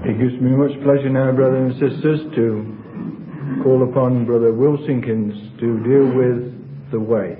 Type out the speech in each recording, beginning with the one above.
It gives me much pleasure now, brothers and sisters, to call upon Brother Will Sinkins to deal with the way.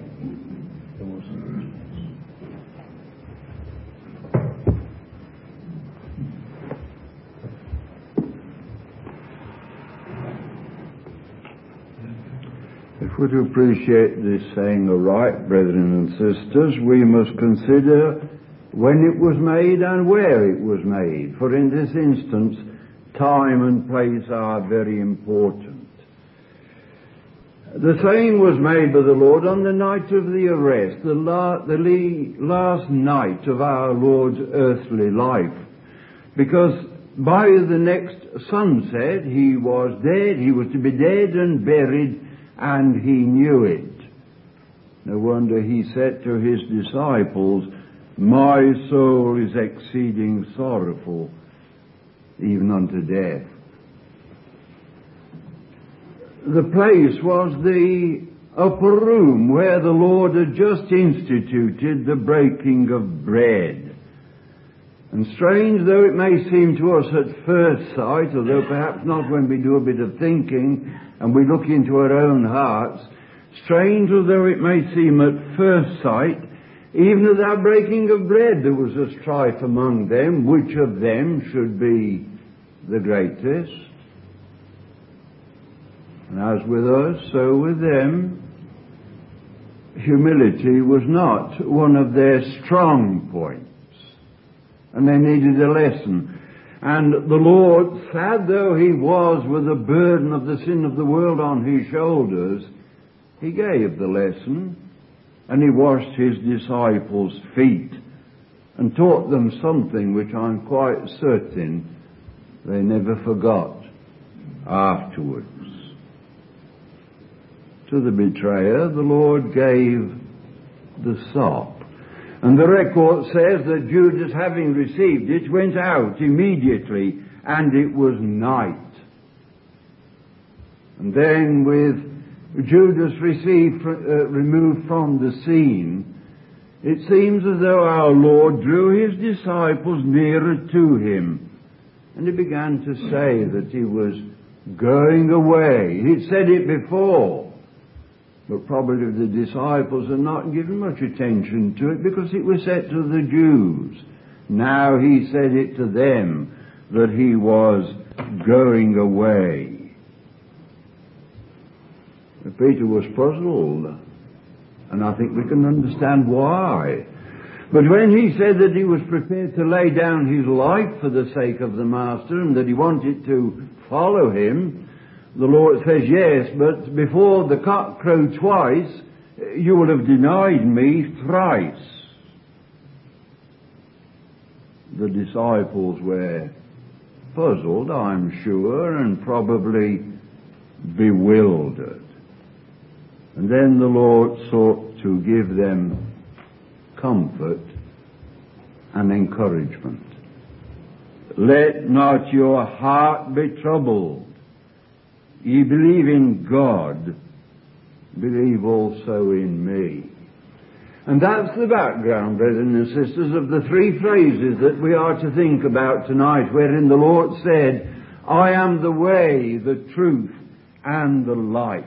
If we're to appreciate this saying aright, brethren and sisters, we must consider when it was made and where it was made. For in this instance, time and place are very important. The saying was made by the Lord on the night of the arrest, the last night of our Lord's earthly life, because by the next sunset he was dead, he was to be dead and buried, and he knew it. No wonder he said to his disciples, "My soul is exceeding sorrowful, even unto death." The place was the upper room where the Lord had just instituted the breaking of bread. And strange though it may seem to us at first sight, although perhaps not when we do a bit of thinking and we look into our own hearts, strange although it may seem at first sight, even at that breaking of bread there was a strife among them, which of them should be the greatest. And as with us, so with them, humility was not one of their strong points, and they needed a lesson. And the Lord, sad though he was with the burden of the sin of the world on his shoulders, he gave the lesson, and he washed his disciples' feet and taught them something which I'm quite certain they never forgot afterwards. To the betrayer, the Lord gave the sop. And the record says that Judas, having received it, went out immediately, and it was night. And then with Judas removed from the scene, it seems as though our Lord drew his disciples nearer to him, and he began to say that he was going away. He'd said it before, but probably the disciples had not given much attention to it because it was said to the Jews. Now he said it to them that he was going away. Peter was puzzled, and I think we can understand why. But when he said that he was prepared to lay down his life for the sake of the Master and that he wanted to follow him, the Lord says, "Yes, but before the cock crow twice, you will have denied me thrice." The disciples were puzzled, I'm sure, and probably bewildered. And then the Lord sought to give them comfort and encouragement. "Let not your heart be troubled. Ye believe in God, believe also in me." And that's the background, brethren and sisters, of the three phrases that we are to think about tonight, wherein the Lord said, "I am the way, the truth, and the life."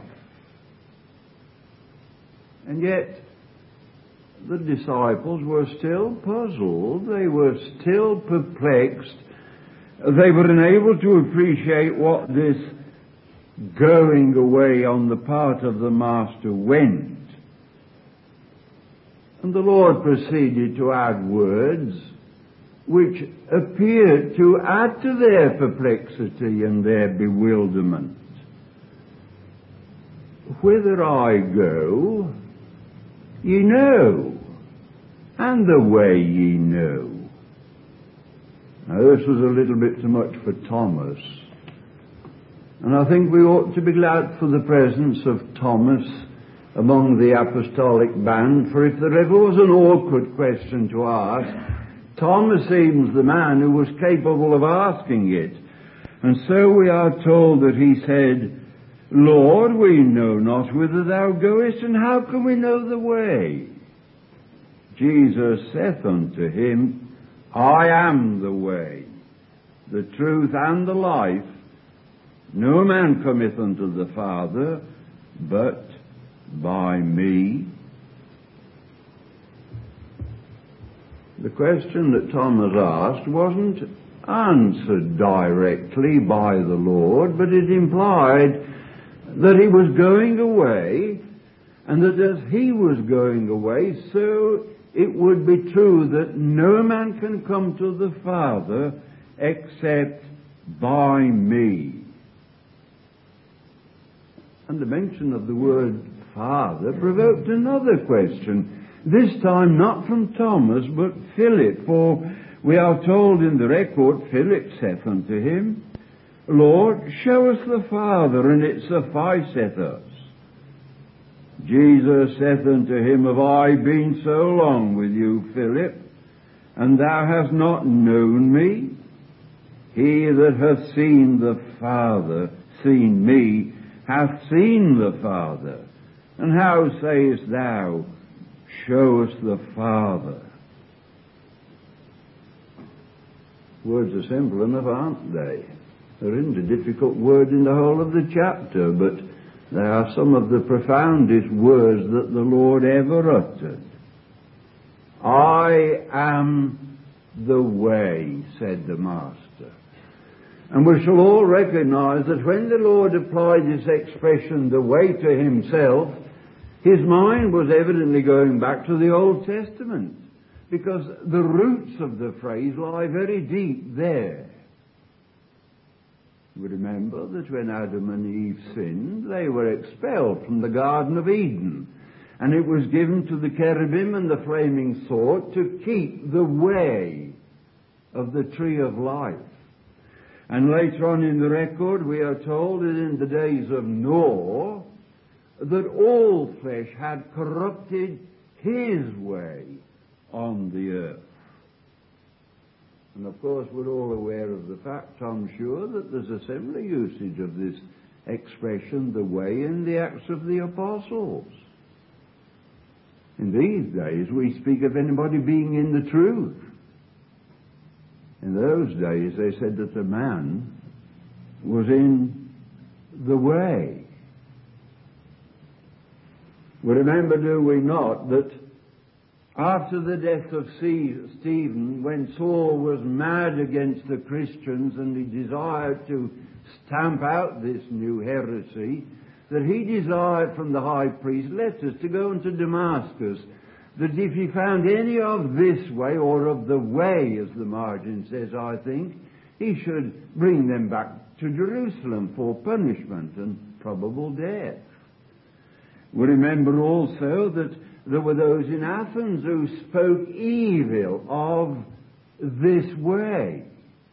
And yet, the disciples were still puzzled. They were still perplexed. They were unable to appreciate what this going away on the part of the Master went. And the Lord proceeded to add words which appeared to add to their perplexity and their bewilderment. "Whither I go, ye know, and the way ye know." Now this was a little bit too much for Thomas. And I think we ought to be glad for the presence of Thomas among the apostolic band, for if there ever was an awkward question to ask, Thomas seems the man who was capable of asking it. And so we are told that he said, "Lord, we know not whither thou goest, and how can we know the way?" Jesus saith unto him, "I am the way, the truth, and the life. No man cometh unto the Father but by me. The question that Thomas asked wasn't answered directly by the Lord, but it implied that he was going away, and that as he was going away, so it would be true that no man can come to the Father except by me. And the mention of the word Father provoked another question, this time not from Thomas, but Philip, for we are told in the record, Philip saith unto him, Lord, show us the Father, and it sufficeth us. Jesus saith unto him, Have I been so long with you, Philip, and thou hast not known me? He that hath seen the Father, seen me, hath seen the Father. And how sayest thou, Show us the Father? Words are simple enough, aren't they? There isn't a difficult word in the whole of the chapter, but they are some of the profoundest words that the Lord ever uttered. I am the way, said the Master. And we shall all recognize that when the Lord applied this expression, the way, to himself, his mind was evidently going back to the Old Testament, because the roots of the phrase lie very deep there. We remember that when Adam and Eve sinned, they were expelled from the Garden of Eden, and it was given to the cherubim and the flaming sword to keep the way of the tree of life. And later on in the record, we are told that in the days of Noah, that all flesh had corrupted his way on the earth. And of course we're all aware of the fact, I'm sure, that there's a similar usage of this expression, the way, in the Acts of the Apostles. In these days we speak of anybody being in the truth. In those days they said that a man was in the way. We remember, do we not, that after the death of Stephen, when Saul was mad against the Christians and he desired to stamp out this new heresy, that he desired from the high priest letters to go into Damascus, that if he found any of this way, or of the way, as the margin says, I think, he should bring them back to Jerusalem for punishment and probable death. We remember also that there were those in Athens who spoke evil of this way.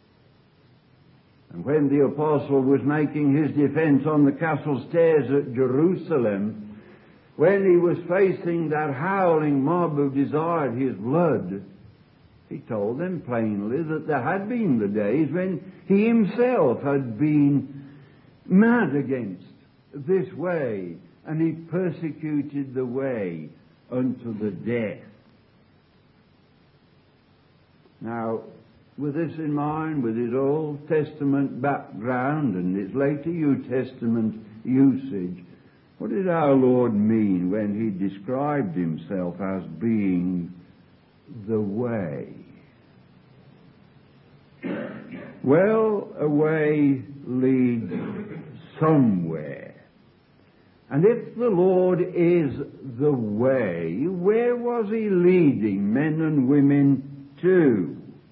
And when the apostle was making his defense on the castle stairs at Jerusalem, when he was facing that howling mob who desired his blood, he told them plainly that there had been the days when he himself had been mad against this way, and he persecuted the way unto the death. Now, with this in mind, with his Old Testament background and his later New Testament usage, what did our Lord mean when he described himself as being the way? Well, a way leads somewhere. And if the Lord is the way, where was he leading men and women to?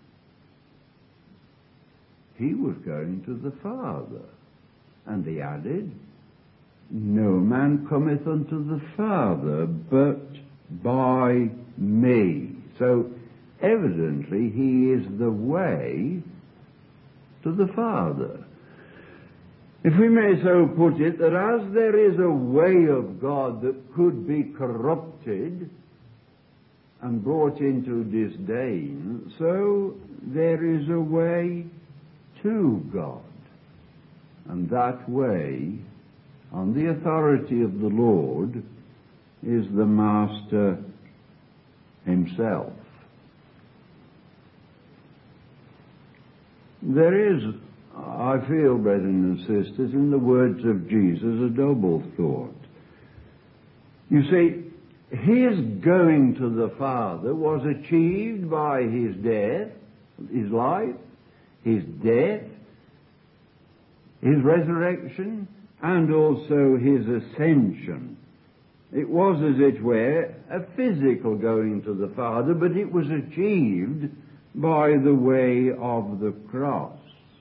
He was going to the Father. And he added, No man cometh unto the Father but by me. So evidently he is the way to the Father. If we may so put it, that as there is a way of God that could be corrupted and brought into disdain, so there is a way to God. And that way, on the authority of the Lord, is the Master himself. There is, I feel, brethren and sisters, in the words of Jesus, a double thought. You see, his going to the Father was achieved by his death, his life, his death, his resurrection, and also his ascension. It was, as it were, a physical going to the Father, but it was achieved by the way of the cross.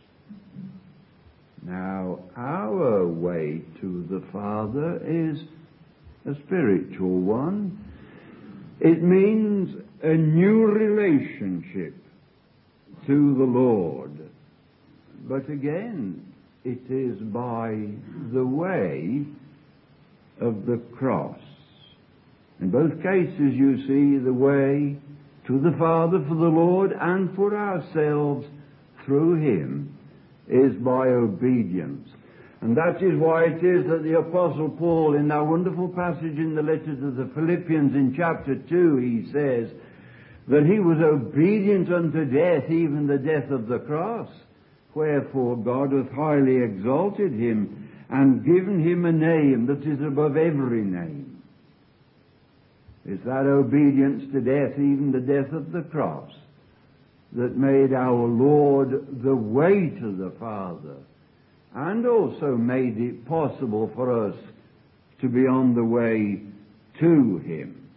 Now, our way to the Father is a spiritual one. It means a new relationship to the Lord. But again, it is by the way of the cross. In both cases, you see the way to the Father for the Lord and for ourselves through Him is by obedience. And that is why it is that the Apostle Paul, in that wonderful passage in the letter to the Philippians in chapter 2, he says that he was obedient unto death, even the death of the cross. Wherefore God hath highly exalted him and given him a name that is above every name. It's that obedience to death, even the death of the cross, that made our Lord the way to the Father, and also made it possible for us to be on the way to Him.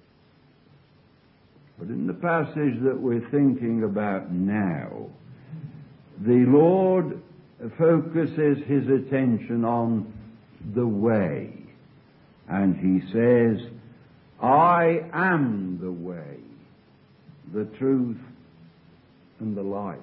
But in the passage that we're thinking about now, the Lord focuses His attention on the way. And He says, I am the way, the truth, and the life.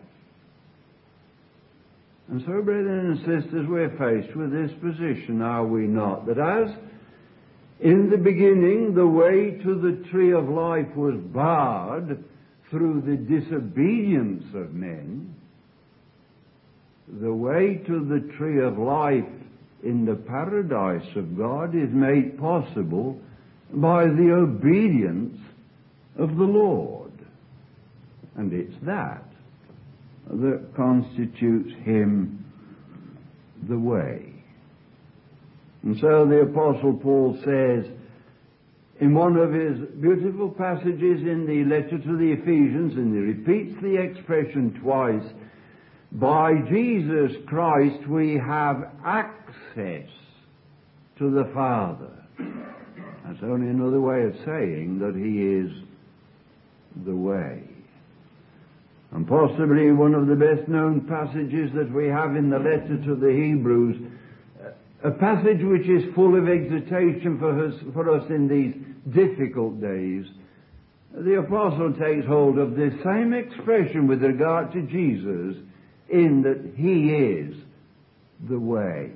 And so, brethren and sisters, we're faced with this position, are we not? That as in the beginning the way to the tree of life was barred through the disobedience of men, the way to the tree of life in the paradise of God is made possible by the obedience of the Lord. And it's that constitutes Him the way. And so the Apostle Paul says in one of his beautiful passages in the letter to the Ephesians, and he repeats the expression twice, by Jesus Christ we have access to the Father. That's only another way of saying that He is the way. And possibly one of the best known passages that we have in the letter to the Hebrews, a passage which is full of exhortation for us in these difficult days. The Apostle takes hold of this same expression with regard to Jesus, in that He is the way.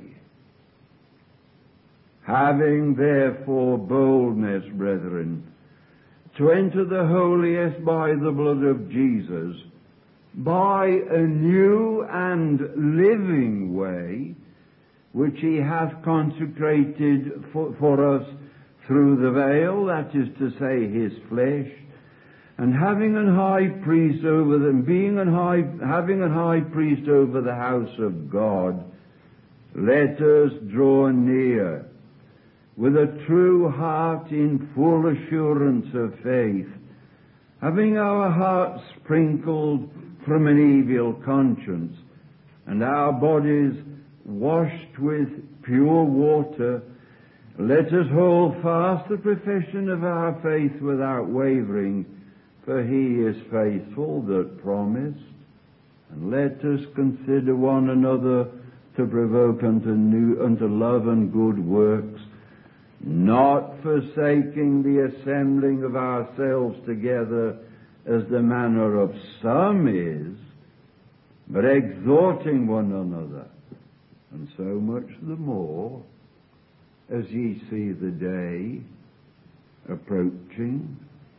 Having therefore boldness, brethren, to enter the holiest by the blood of Jesus, by a new and living way, which He hath consecrated for us through the veil, that is to say, His flesh, and having an high priest over them, having a high priest over the house of God, let us draw near with a true heart in full assurance of faith, having our hearts sprinkled from an evil conscience, and our bodies washed with pure water. Let us hold fast the profession of our faith without wavering, for He is faithful that promised. And let us consider one another to provoke unto love and good works, not forsaking the assembling of ourselves together as the manner of some is, but exhorting one another, and so much the more as ye see the day approaching.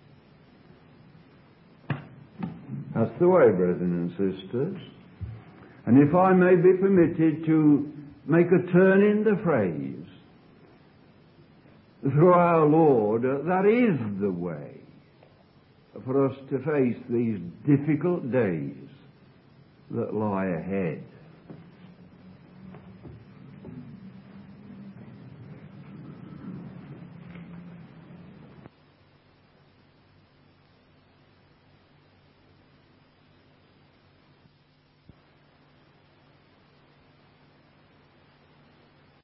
That's the way, brethren and sisters. And if I may be permitted to make a turn in the phrase, through our Lord, that is the way for us to face these difficult days that lie ahead.